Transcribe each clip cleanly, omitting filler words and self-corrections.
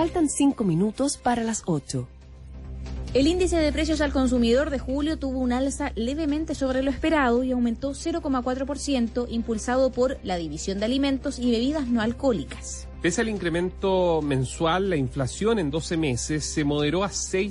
Faltan 5 minutos para las 8. El índice de precios al consumidor de julio tuvo un alza levemente sobre lo esperado y aumentó 0,4%, impulsado por la división de alimentos y bebidas no alcohólicas. Pese al incremento mensual, la inflación en 12 meses se moderó a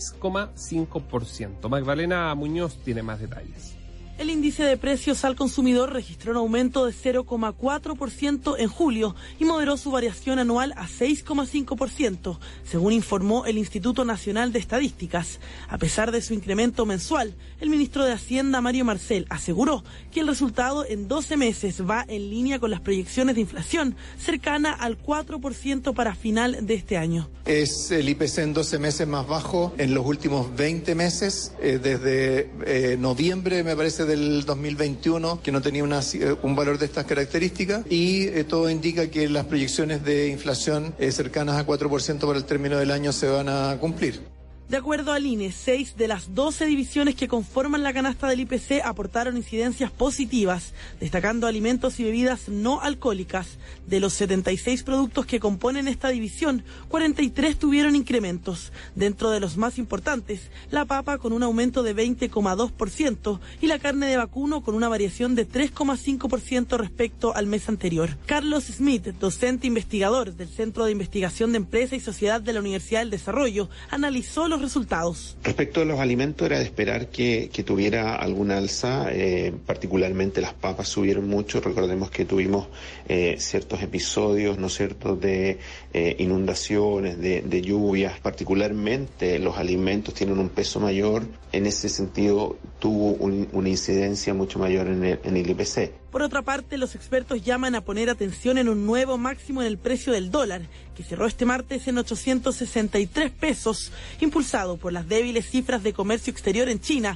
6,5%. Magdalena Muñoz tiene más detalles. El índice de precios al consumidor registró un aumento de 0,4% en julio y moderó su variación anual a 6,5%, según informó el Instituto Nacional de Estadísticas. A pesar de su incremento mensual, el ministro de Hacienda, Mario Marcel, aseguró que el resultado en 12 meses va en línea con las proyecciones de inflación, cercana al 4% para final de este año. Es el IPC en 12 meses más bajo en los últimos 20 meses, desde noviembre, me parece, del 2021, que no tenía un valor de estas características, y todo indica que las proyecciones de inflación cercanas a 4% para el término del año se van a cumplir. De acuerdo al INE, 6 de las 12 divisiones que conforman la canasta del IPC aportaron incidencias positivas, destacando alimentos y bebidas no alcohólicas. De los 76 productos que componen esta división, 43 tuvieron incrementos. Dentro de los más importantes, la papa con un aumento de 20,2% y la carne de vacuno con una variación de 3,5% respecto al mes anterior. Carlos Smith, docente investigador del Centro de Investigación de Empresa y Sociedad de la Universidad del Desarrollo, analizó los resultados. Respecto a los alimentos, era de esperar que tuviera alguna alza, particularmente las papas subieron mucho. Recordemos que tuvimos ciertos episodios, ¿no es cierto?, de inundaciones, de lluvias. Particularmente los alimentos tienen un peso mayor. En ese sentido, tuvo una incidencia mucho mayor en el IPC. Por otra parte, los expertos llaman a poner atención en un nuevo máximo en el precio del dólar, que cerró este martes en 863 pesos, impulsado por las débiles cifras de comercio exterior en China